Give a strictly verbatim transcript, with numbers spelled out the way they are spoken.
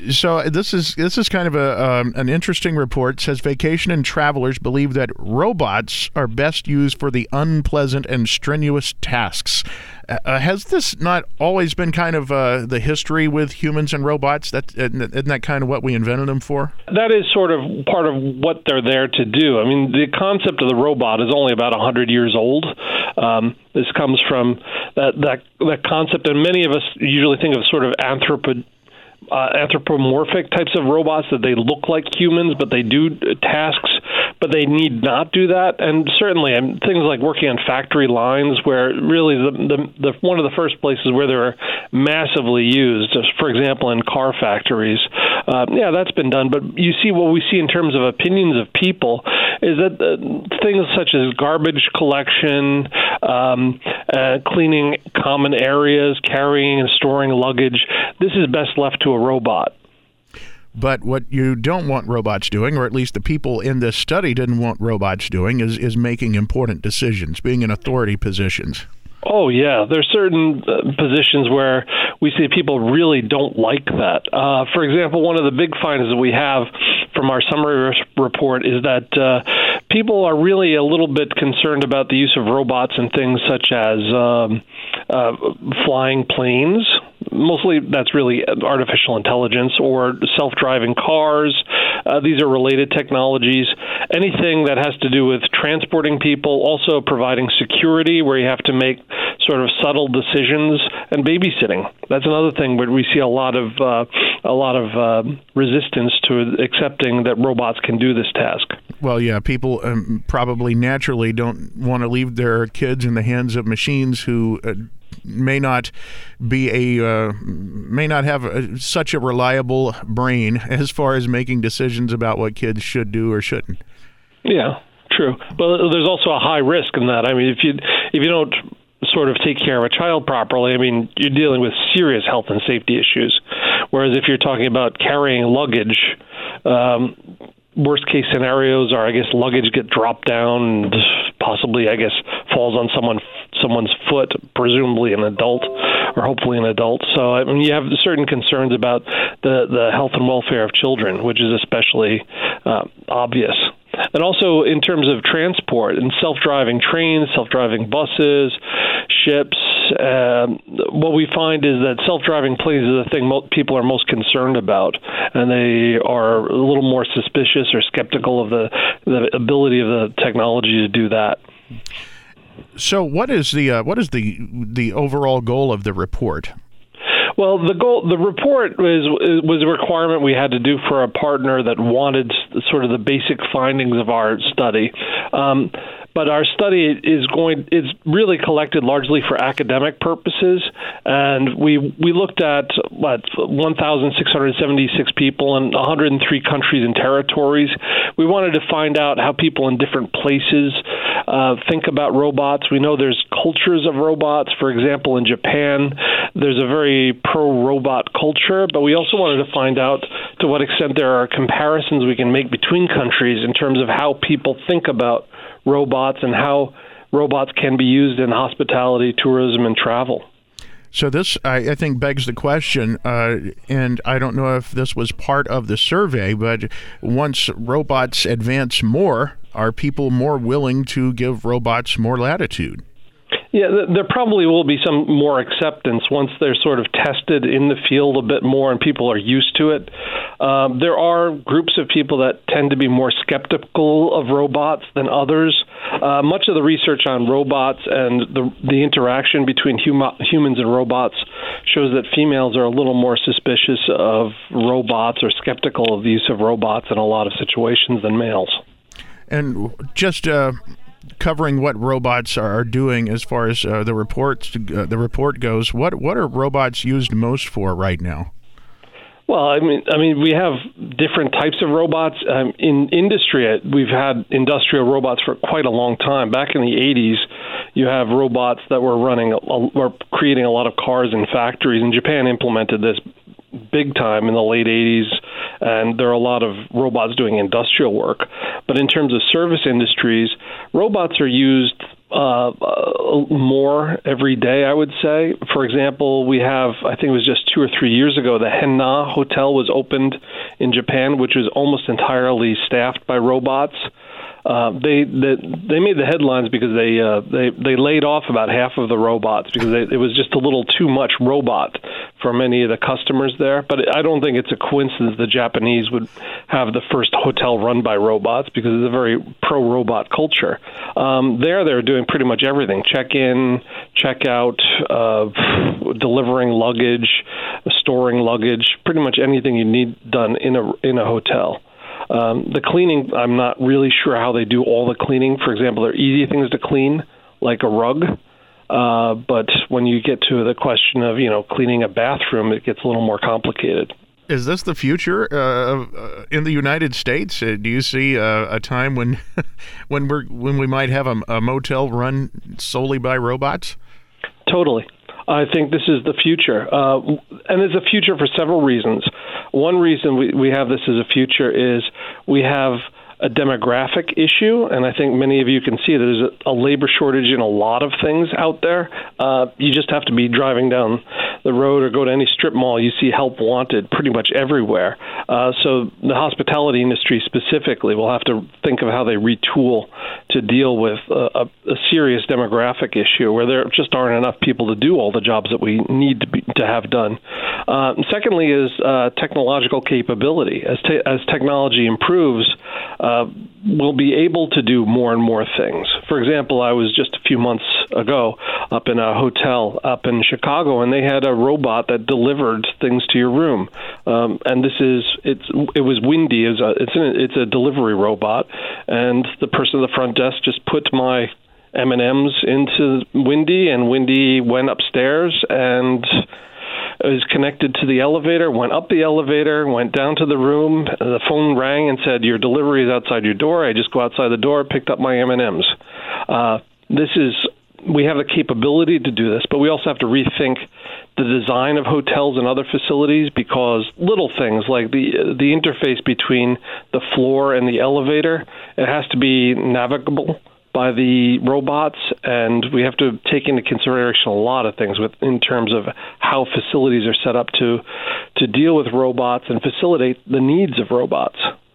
So this is this is kind of a um, an interesting report. It says vacation and travelers believe that robots are best used for the unpleasant and strenuous tasks. Uh, has this not always been kind of uh, the history with humans and robots? That isn't that kind of what we invented them for? That is sort of part of what they're there to do. I mean, the concept of the robot is only about one hundred years old. Um, this comes from that, that that concept, and many of us usually think of sort of anthropo. Uh, anthropomorphic types of robots, that they look like humans, but they do tasks, but they need not do that. And certainly, um, things like working on factory lines, where really the, the, the one of the first places where they're massively used, for example, in car factories. Uh, yeah, that's been done. But you see, what we see in terms of opinions of people is that uh, things such as garbage collection, um, uh, cleaning common areas, carrying and storing luggage, this is best left to a robot. But what you don't want robots doing, or at least the people in this study didn't want robots doing, is, is making important decisions, being in authority positions. Oh, yeah. There's certain uh, positions where we see people really don't like that. Uh, for example, one of the big findings that we have from our summary re- report is that uh, people are really a little bit concerned about the use of robots in things such as um, uh, flying planes. Mostly that's really artificial intelligence, or self-driving cars. Uh, these are related technologies. Anything that has to do with transporting people, also providing security, where you have to make sort of subtle decisions, and babysitting. That's another thing where we see a lot of uh, a lot of uh, resistance to accepting that robots can do this task. Well, yeah, people um, probably naturally don't want to leave their kids in the hands of machines who uh, may not be a uh, may not have a, such a reliable brain as far as making decisions about what kids should do or shouldn't. Yeah, true. But there's also a high risk in that. I mean, if you if you don't sort of take care of a child properly, I mean, you're dealing with serious health and safety issues. Whereas if you're talking about carrying luggage, um, worst case scenarios are, I guess, luggage get dropped down and possibly, I guess, falls on someone someone's foot, presumably an adult, or hopefully an adult. So I mean, you have certain concerns about the, the health and welfare of children, which is especially uh, obvious. And also in terms of transport and self-driving trains, self-driving buses, ships, um, what we find is that self-driving planes is the thing mo- people are most concerned about, and they are a little more suspicious or skeptical of the, the ability of the technology to do that. So what is the uh, what is the the overall goal of the report? Well, the goal, the report was was a requirement we had to do for a partner that wanted sort of the basic findings of our study. Um, but our study is going is really collected largely for academic purposes, and we we looked at what one thousand six hundred seventy-six people in one hundred three countries and territories. We wanted to find out how people in different places uh, think about robots. We know there's cultures of robots. For example, in Japan, there's a very pro-robot culture, but we also wanted to find out to what extent there are comparisons we can make between countries in terms of how people think about robots and how robots can be used in hospitality, tourism, and travel. So this, I, I think, begs the question, uh, and I don't know if this was part of the survey, but once robots advance more, are people more willing to give robots more latitude? Yeah, there probably will be some more acceptance once they're sort of tested in the field a bit more and people are used to it. Um, there are groups of people that tend to be more skeptical of robots than others. Uh, much of the research on robots and the, the interaction between hum- humans and robots shows that females are a little more suspicious of robots or skeptical of the use of robots in a lot of situations than males. And just uh, covering what robots are doing as far as uh, the reports, uh, the report goes, what what are robots used most for right now? Well, I mean, I mean, we have different types of robots. Um, in industry, we've had industrial robots for quite a long time. Back in the eighties, you have robots that were running, were creating a lot of cars in factories, and Japan implemented this big time in the late eighties, and there are a lot of robots doing industrial work. But in terms of service industries, robots are used uh, uh, more every day, I would say. For example, we have, I think it was just two or three years ago, the Henna Hotel was opened in Japan, which was almost entirely staffed by robots. Uh, they, they they made the headlines because they uh, they they laid off about half of the robots because they, it was just a little too much robot for many of the customers there. But I don't think it's a coincidence the Japanese would have the first hotel run by robots because it's a very pro-robot culture. Um, there, they're doing pretty much everything: check-in, check-out, uh, delivering luggage, storing luggage, pretty much anything you need done in a in a hotel. Um, the cleaning, I'm not really sure how they do all the cleaning. For example, there are easy things to clean, like a rug. Uh, but when you get to the question of, you know, cleaning a bathroom, it gets a little more complicated. Is this the future uh, uh, in the United States? Uh, do you see uh, a time when when we're when we might have a, a motel run solely by robots? Totally. I think this is the future. Uh, and it's a future for several reasons. One reason we, we have this as a future is we have a demographic issue, and I think many of you can see that there's a, a labor shortage in a lot of things out there. Uh, you just have to be driving down the road or go to any strip mall, you see help wanted pretty much everywhere. Uh, so the hospitality industry specifically will have to think of how they retool to deal with a, a, a serious demographic issue where there just aren't enough people to do all the jobs that we need to, be, to have done. Uh, and secondly is uh, technological capability. As, te- as technology improves, uh, we'll be able to do more and more things. For example, I was just a few months ago up in a hotel up in Chicago, and they had a robot that delivered things to your room. Um, and this is it's it was windy. It was a, it's an, it's a delivery robot, and the person at the front desk just put my M and M's into Windy, and Windy went upstairs and is connected to the elevator, went up the elevator, went down to the room. The phone rang and said, "Your delivery is outside your door." I just go outside the door, picked up my M and M's. Uh, this is we have the capability to do this, but we also have to rethink the design of hotels and other facilities, because little things like the the interface between the floor and the elevator, it has to be navigable by the robots, and we have to take into consideration a lot of things with in terms of how facilities are set up to to deal with robots and facilitate the needs of robots.